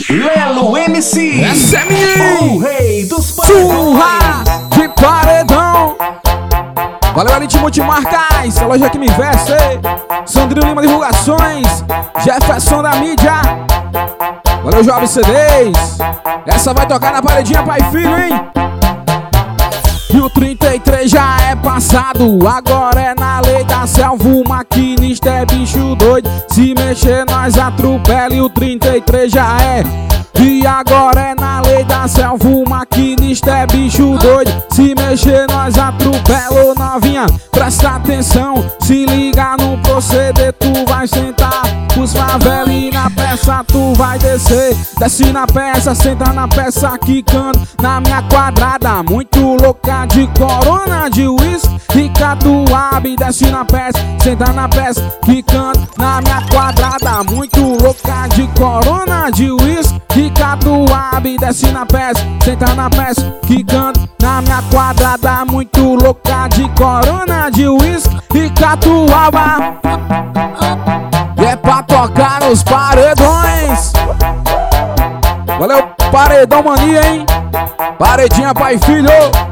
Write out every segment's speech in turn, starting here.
Lelo MC, essa é minha, o rei dos surra de paredão. Valeu, Elite Multimarcas, a loja que me veste. Sandrinho Lima Divulgações, Jefferson da mídia. Valeu, Jovem CDs. Essa vai tocar na paredinha pai e filho, hein? E o 33 já é passado, agora é na lei da selva. O maquinista é bicho doido, se mexer nós atropela. E o 33 já é, e agora é na lei da selva. O maquinista é bicho doido, se mexer nós atropela. Ô novinha, presta atenção, se liga no proceder. Tu vai sentar os favela e na peça tu vai descer. Desce na peça, senta na peça, quicando na minha quadrada. Muito louca de corona, de uísque e catuaba. Desce na peça, senta na peça, quicando na minha quadrada. Muito louca de corona, de uísque e catuaba. Desce na peça, senta na peça, quicando na minha quadrada. Muito louca de corona, de uísque e catuaba. E é pra tocar nos paredões. Valeu, paredão mania, hein? Paredinha pai e filho.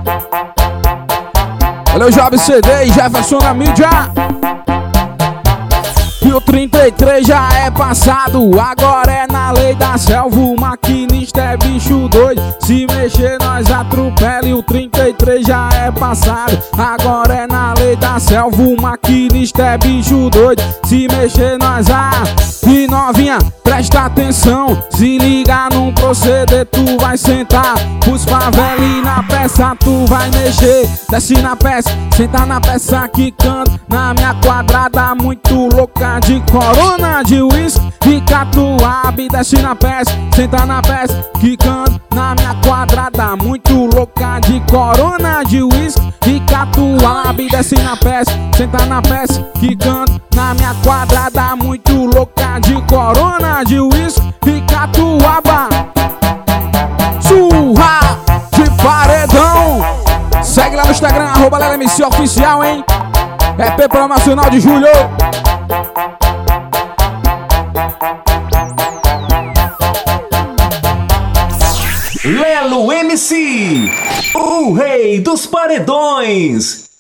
Valeu, Jovem CD e Jefferson na mídia. E o 33 já é passado, agora é na lei da selva. O maquinista é bicho doido, se mexer nós atropela. E o 33 já é passado, agora é na lei da selva. O maquinista é bicho doido, se mexer nós E novinha, presta atenção, se liga num proceder. Tu vai sentar os favela e na peça tu vai mexer. Desce na peça, senta na peça, quicando na minha quadrada. Muito louca de corona, de uísque e catuaba. Desce na peça, senta na peça, quicando na minha quadrada. Muito louca de corona, de uísque e catuaba. Desce na peça, senta na peça, quicando na minha quadrada. Muito louca de corona, de uísque e catuaba. Surra de paredão. Segue lá no Instagram, @LeloMC Oficial, hein? EP Promocional de julho. Lelo MC, o rei dos paredões.